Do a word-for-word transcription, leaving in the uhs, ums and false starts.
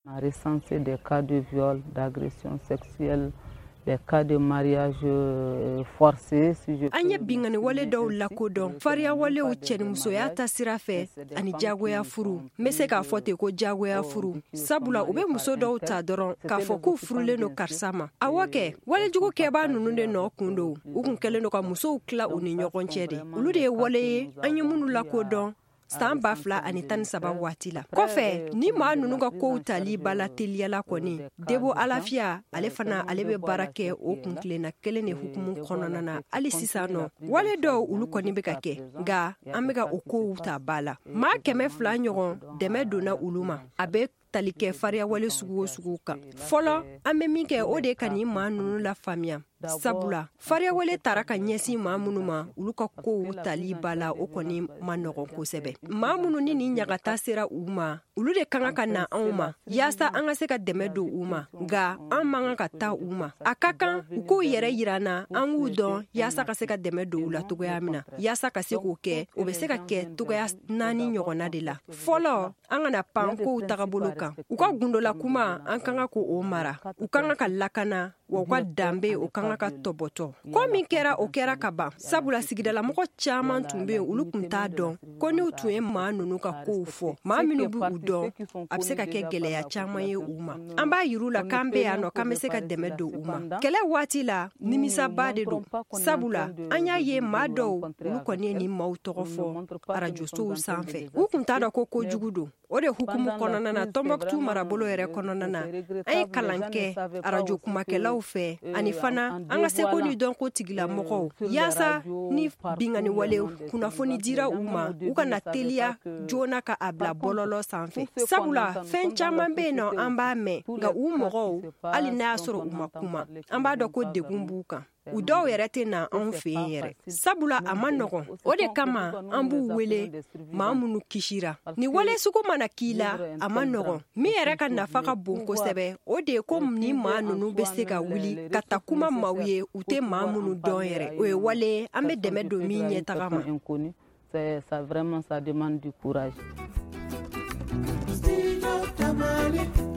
On a recensé des cas de viol, d'agression sexuelle, des cas de mariage forcé. Si je Anya bingani wale daw lakodon fariya wale u cɛni musoya ta sira fɛ ani jagoya furu me se k'a fɔ ten ko jagoya furu sabula u bɛ muso dɔw ta dɔrɔn k'a fɔ k'u furulen no karisa ma awɔ kɛ wale jugu kɛbaa nunu de nɔ kun do u kun kɛlen do ka musow tila u ni ɲɔgɔn cɛ de olu de ye wale ye an ye minnu lakodɔn san ba fila ani tan ni saba waati la kɔfɛ ni maa nunu ka kow tali bala teliyala kɔni debo alafiya ale fana ale bɛ baara kɛ o kun tilenna kelen de hukumu kɔnɔna na hali sisan nɔ wale dɔw olu kɔni bɛ ka kɛ nka an bɛ ka o kow ta ba la maa kɛmɛ fila ɲɔgɔn dɛmɛ donna olu ma a bɛ tali kɛ fariya wale sugu o sugu kan fɔlɔ an bɛ min kɛ o de ka ni maa nunu la faamuya sabula fariya wale taara ka ɲɛsin maa minnu ma olu ka kow tali ba la o kɔni ma nɔgɔn kosɛbɛ maa minnu ni ni ɲagata sera u ma olu de kan ka na anw ma yaasa an ka se ka dɛmɛ don u ma nka an man ka taa u ma a ka kan u k'u yɛrɛ yira na an k'u dɔn yaasa ka se ka dɛmɛ don u la togoya min na yaasa ka se k'o kɛ o bɛ se ka kɛ togoya naani ɲɔgɔnna de la fɔlɔ an kana pan kow tagabolo kan u ka gundola kuma an kan ka k'o mara u kan ka lakana wa u ka danbe o kan ka tɔbɔtɔ ko min kɛra o kɛra ka ban sabula sigidalamɔgɔ caman tun bɛ yen olu tun t'a dɔn ko n'u tun ye maa ninnu ka kow fɔ maa minnu b'u dɔn a bɛ se ka kɛ gɛlɛya caman ye u ma an b'a yir'u la k'an bɛ yan nɔ k'an bɛ se ka dɛmɛ don u ma kɛlɛ waati la nimisaba de don sabula an y'a ye maa dɔw olu kɔni ye ni maaw tɔgɔ fɔ arajosow sanfɛ u tun t'a dɔn ko kojugu don o de hukumu kɔnɔna na Tɔnbɔkutu marabolo yɛrɛ kɔnɔna na an ye kalan kɛ arajo kumakɛlaw fɛ ani fana an ka seko ni dɔnko tigilamɔgɔw yaasa ni bingani wale kunnafoni dira u ma u kana teliya joona ka a bila bɔlɔlɔ sanfɛ sabula fɛn caman bɛ yen nɔ an b'a mɛn nka u mɔgɔw hali n'a y'a sɔrɔ u ma kuma an b'a dɔn ko degun b'u kan u dɔw yɛrɛ tɛ na anw fɛ yen yɛrɛ sabula a ma nɔgɔn o de kama an b'u wele maa minnu kisira ni wale sugu mana k'i la a ma nɔgɔn min yɛrɛ ka nafa ka bon kosɛbɛ o de ye ko ni maa ninnu bɛ se ka wuli ka ta kuma maaw ye u tɛ maa minnu dɔn yɛrɛ o ye wale an bɛ dɛmɛ don min ɲɛtaga ma. Ça vraiment ça demande du courage.